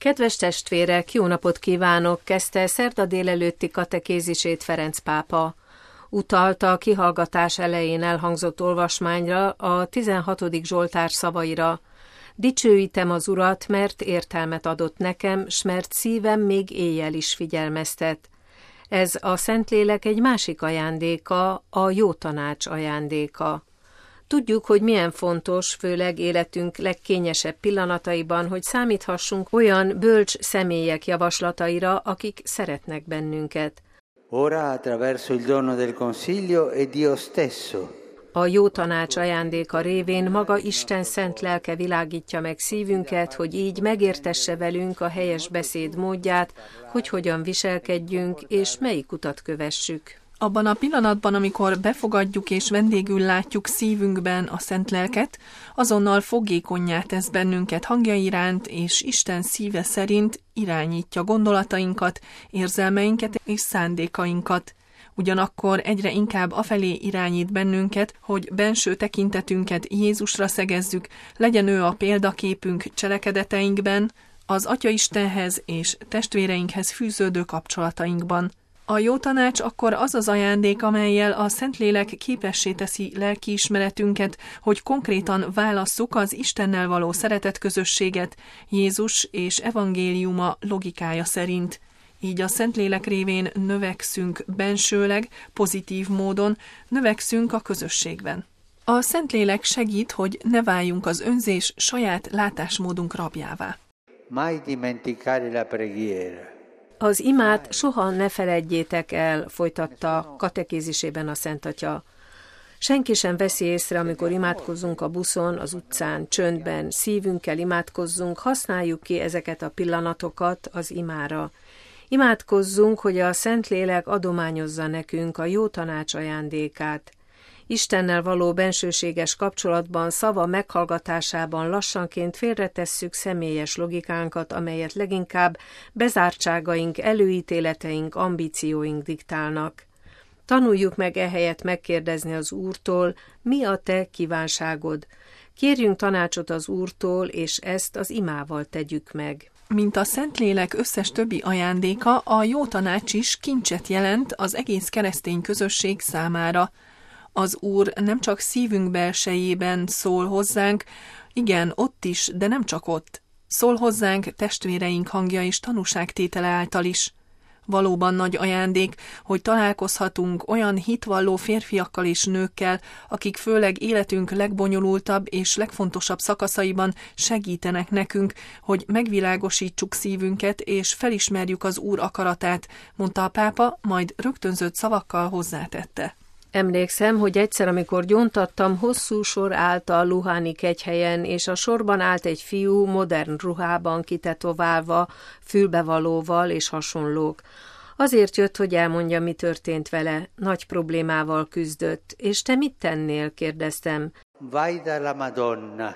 Kedves testvérek, jó napot kívánok! Kezdte szerda délelőtti katekézisét Ferenc pápa. Utalt a kihallgatás elején elhangzott olvasmányra, a 16. Zsoltár szavaira. Dicsőítem az Urat, mert értelmet adott nekem, s mert szívem még éjjel is figyelmeztet. Ez a Szentlélek egy másik ajándéka, a jó tanács ajándéka. Tudjuk, hogy milyen fontos, főleg életünk legkényesebb pillanataiban, hogy számíthassunk olyan bölcs személyek javaslataira, akik szeretnek bennünket. Ora attraverso il dono del consiglio è Dio stesso. A jó tanács ajándéka révén maga Isten szent lelke világítja meg szívünket, hogy így megértesse velünk a helyes beszéd módját, hogy hogyan viselkedjünk és melyik utat kövessük. Abban a pillanatban, amikor befogadjuk és vendégül látjuk szívünkben a szent lelket, azonnal fogékonnyá tesz bennünket hangja iránt, és Isten szíve szerint irányítja gondolatainkat, érzelmeinket és szándékainkat. Ugyanakkor egyre inkább afelé irányít bennünket, hogy benső tekintetünket Jézusra szegezzük, legyen ő a példaképünk cselekedeteinkben, az Atya-Istenhez és testvéreinkhez fűződő kapcsolatainkban. A jó tanács akkor az az ajándék, amellyel a Szentlélek képessé teszi lelkiismeretünket, hogy konkrétan válasszuk az Istennel való szeretetközösséget Jézus és evangéliuma logikája szerint. Így a Szentlélek révén növekszünk bensőleg, pozitív módon, növekszünk a közösségben. A Szentlélek segít, hogy ne váljunk az önzés saját látásmódunk rabjává. Mai dimenticare la preghiera. Az imát soha ne feledjétek el, folytatta katekézisében a Szent Atya. Senki sem veszi észre, amikor imádkozzunk a buszon, az utcán, csöndben, szívünkkel imádkozzunk, használjuk ki ezeket a pillanatokat az imára. Imádkozzunk, hogy a Szentlélek adományozza nekünk a jó tanács ajándékát. Istennel való bensőséges kapcsolatban, szava meghallgatásában lassanként félretesszük személyes logikánkat, amelyet leginkább bezártságaink, előítéleteink, ambícióink diktálnak. Tanuljuk meg ehelyett megkérdezni az Úrtól, mi a te kívánságod. Kérjünk tanácsot az Úrtól, és ezt az imával tegyük meg. Mint a Szentlélek összes többi ajándéka, a jó tanács is kincset jelent az egész keresztény közösség számára. Az Úr nem csak szívünk belsejében szól hozzánk, igen, ott is, de nem csak ott. Szól hozzánk testvéreink hangja és tanúságtétele által is. Valóban nagy ajándék, hogy találkozhatunk olyan hitvalló férfiakkal és nőkkel, akik főleg életünk legbonyolultabb és legfontosabb szakaszaiban segítenek nekünk, hogy megvilágosítsuk szívünket és felismerjük az Úr akaratát, mondta a pápa, majd rögtönzött szavakkal hozzátette. Emlékszem, hogy egyszer, amikor gyóntattam, hosszú sor állt a Luháni kegyhelyen, és a sorban állt egy fiú modern ruhában kitetoválva, fülbevalóval és hasonlók. Azért jött, hogy elmondja, mi történt vele. Nagy problémával küzdött. És te mit tennél? Kérdeztem. Vai dalla Madonna,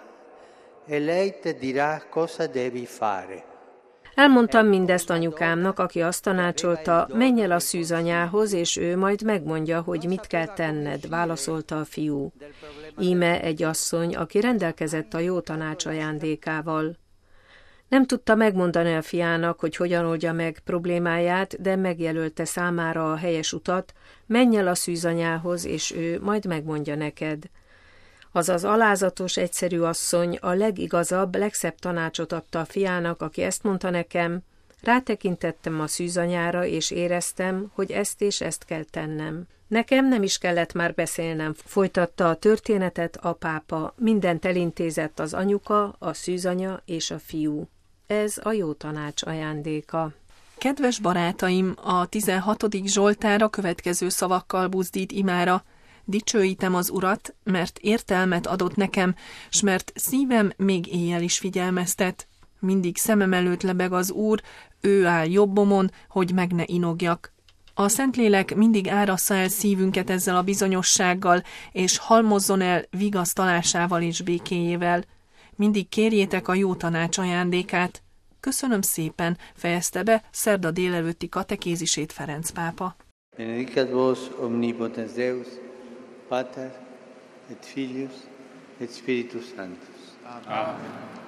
e lei te dirà cosa devi fare. Elmondtam mindezt anyukámnak, aki azt tanácsolta, menj el a szűzanyához, és ő majd megmondja, hogy mit kell tenned, válaszolta a fiú. Íme egy asszony, aki rendelkezett a jó tanács ajándékával. Nem tudta megmondani a fiának, hogy hogyan oldja meg problémáját, de megjelölte számára a helyes utat, menj el a szűzanyához, és ő majd megmondja neked. Az az alázatos, egyszerű asszony a legigazabb, legszebb tanácsot adta a fiának, aki ezt mondta nekem, rátekintettem a szűzanyára, és éreztem, hogy ezt és ezt kell tennem. Nekem nem is kellett már beszélnem, folytatta a történetet a pápa, mindent elintézett az anyuka, a szűzanya és a fiú. Ez a jó tanács ajándéka. Kedves barátaim, a 16. Zsoltár a következő szavakkal buzdít imára. Dicsőítem az Urat, mert értelmet adott nekem, s mert szívem még éjjel is figyelmeztet. Mindig szemem előtt lebeg az Úr, ő áll jobbomon, hogy meg ne inogjak. A Szentlélek mindig árassza el szívünket ezzel a bizonyossággal, és halmozzon el vigasztalásával és békéjével. Mindig kérjétek a jó tanács ajándékát. Köszönöm szépen, fejezte be szerda délelőtti katekézisét Ferenc pápa. Benedicat vos omnipotens Deus, Pater et Filius et Spiritus Sanctus. Amen.